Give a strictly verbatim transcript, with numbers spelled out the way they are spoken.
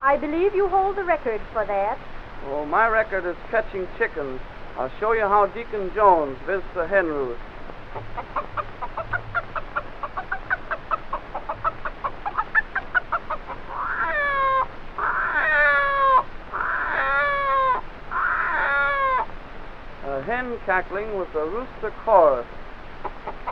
I believe you hold the record for that. Oh, my record is catching chickens. I'll show you how Deacon Jones visits a hen roost. A hen cackling with a rooster chorus.